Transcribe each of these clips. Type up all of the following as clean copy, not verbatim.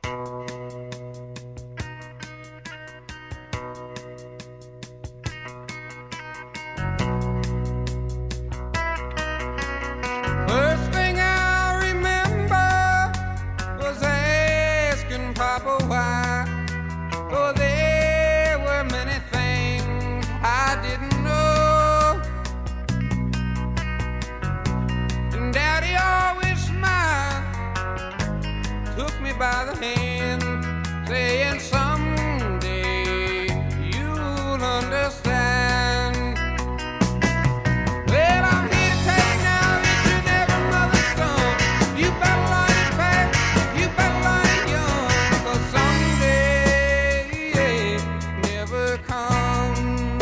First thing I remember was asking Papa why. Oh, there were many things I didn't know. And Daddy always smiled, took me by the hand, saying someday you'll understand. Well, I'm here to tell you now that you're never mother's son. You better learn it fast, you better learn it young, 'cause someday never comes.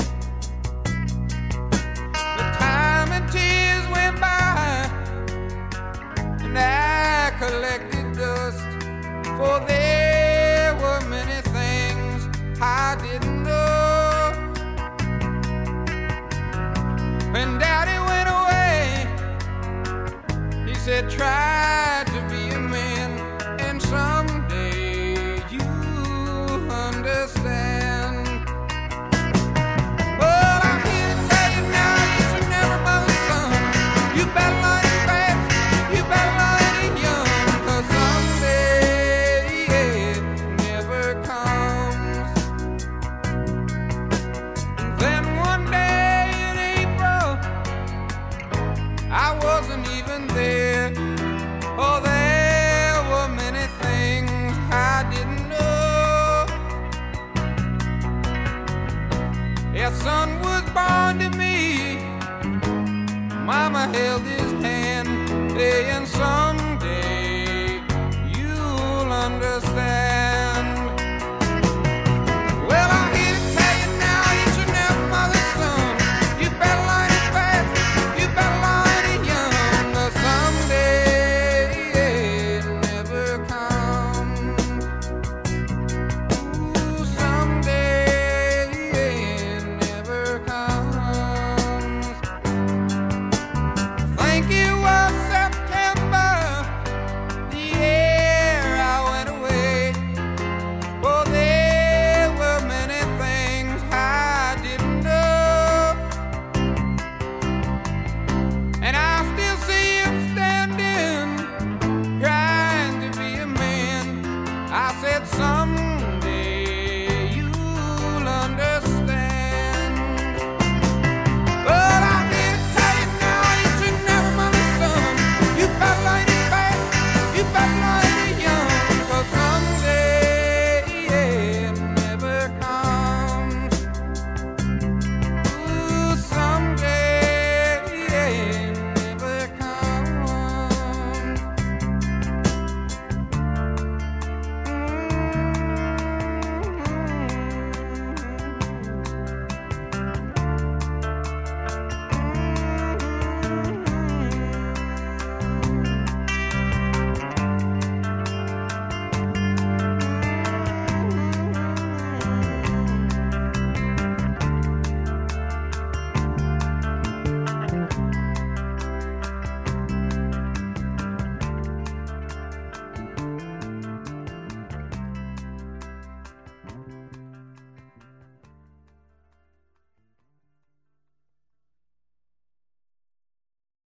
The time and tears went by, and I collected dust, for there were many things I didn't know. When Daddy went away, he said, try to be a man, and someday you'll understand. Well, I'm here to tell you now that you're never mother's son. You better learn it fast, you better learn it young, 'cause someday never comes. And then one day in April, I wasn't even there. Oh, there were many things I didn't know. A son was born to me, Mama held his